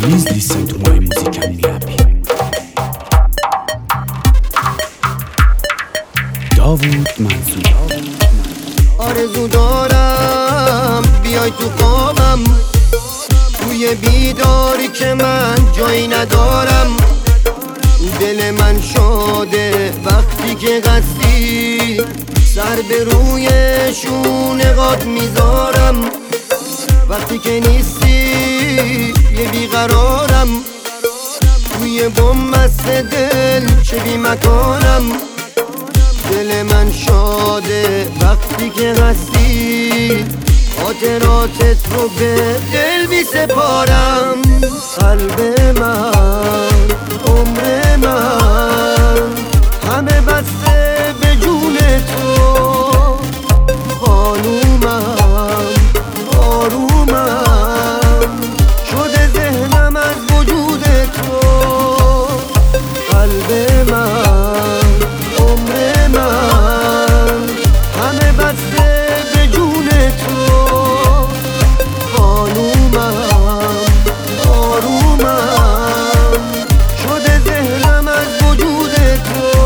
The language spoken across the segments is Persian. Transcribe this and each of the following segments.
Please listen to my music and be happy. داوود منصور. آرزو دارم بیای تو خوابم، توی بیداری که من جایی ندارم. دل من شده وقتی که قصدی، سر به روی شونه‌هات میذارم. وقتی که نیستی یه بیقرارم، توی بن‌بست دل چه بی مکانم. دل من شاده وقتی که هستی، خاطراتت رو به دل بی سپارم. قلب من، عمر من، همه بسته به جون تو. خانومم، آرومم، شده ذهنم از وجود تو. قلب من، عمر من، همه بسته به جون تو. خانومم، آرومم، شده ذهنم از وجود تو.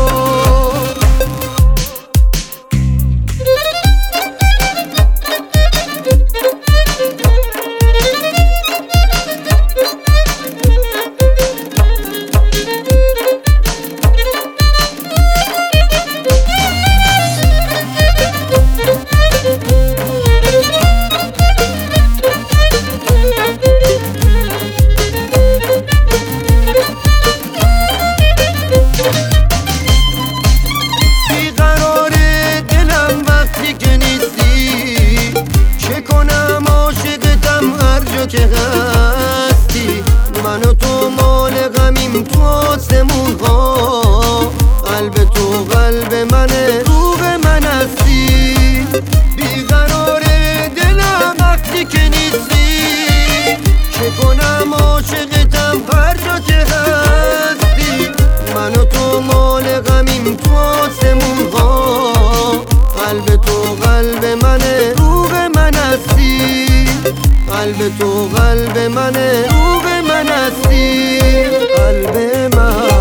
که هستی من و تو مال غمیم تو آسمون ها. قلب تو قلب منه، رو به من هستی. بیقرار دلم وقتی که نیستی، چه کنم عاشقتم هر جا که هستی. من و تو مال غمیم تو آسمون ها. قلب تو قلب منه، رو به من هستی. قلب تو قلب منه، رو به من هستی. قلب من